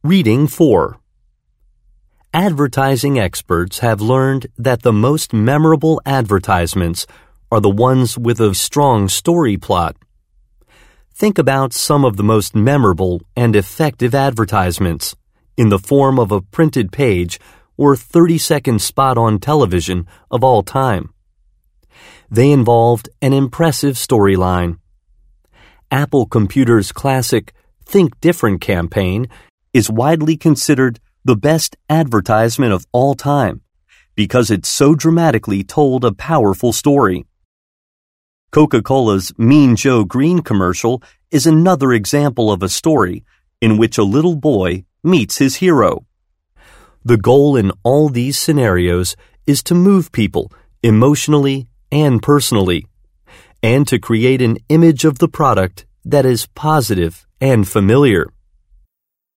Reading 4. Advertising experts have learned that the most memorable advertisements are the ones with a strong story plot. Think about some of the most memorable and effective advertisements in the form of a printed page or 30-second spot on television of all time. They involved an impressive storyline. Apple Computer's classic Think Different campaign is widely considered the best advertisement of all time because it so dramatically told a powerful story. Coca-Cola's Mean Joe Green commercial is another example of a story in which a little boy meets his hero. The goal in all these scenarios is to move people emotionally and personally, and to create an image of the product that is positive and familiar.